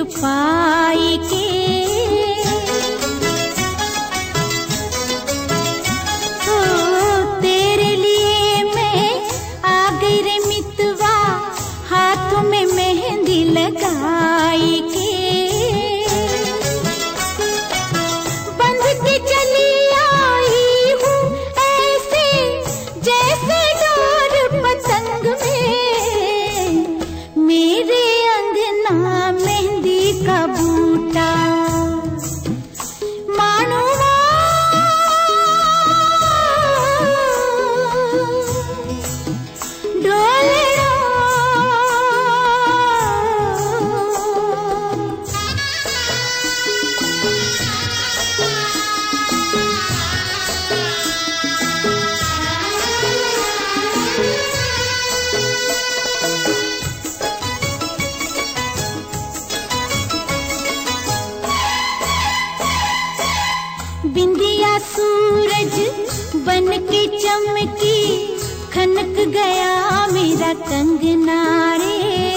छुपाई के। तेरे लिए मैं आ गई रे मितवा, हाथों में मेहंदी लगाई के। बंध के चली आई हूँ ऐसे जैसे डोर पतंग में, मेरे अंगना मेहंदी का बूटा मानो डोलना। बिंदिया सूरज बन के चमकी, खनक गया मेरा कंगना रे।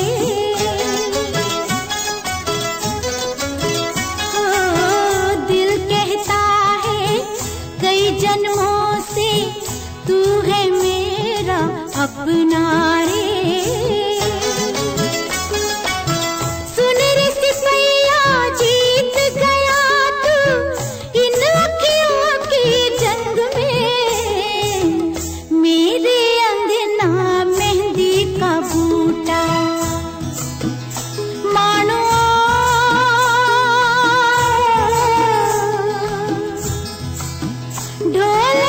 दिल कहता है कई जन्मों से तू है मेरा अपना रे। सुन रे सिपैया जीत गया तू इन अखियों की जंग में, मेरे अंगना मेहंदी का बूटा मानो ढोलना।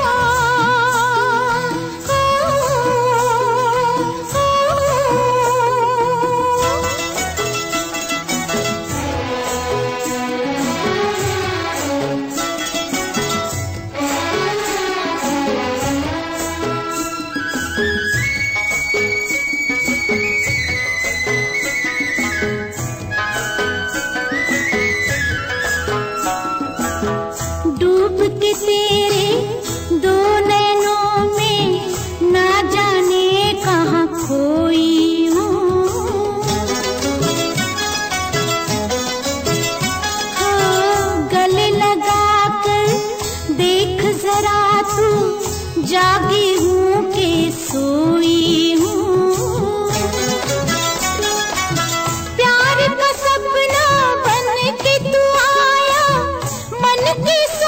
डूब के तेरे दो नैनों में ना जाने कहाँ खोई हूँ। गले लगा कर देख जरा तू, जागी हूँ के सोई हूँ। प्यार का सपना बन के तू आया, मन की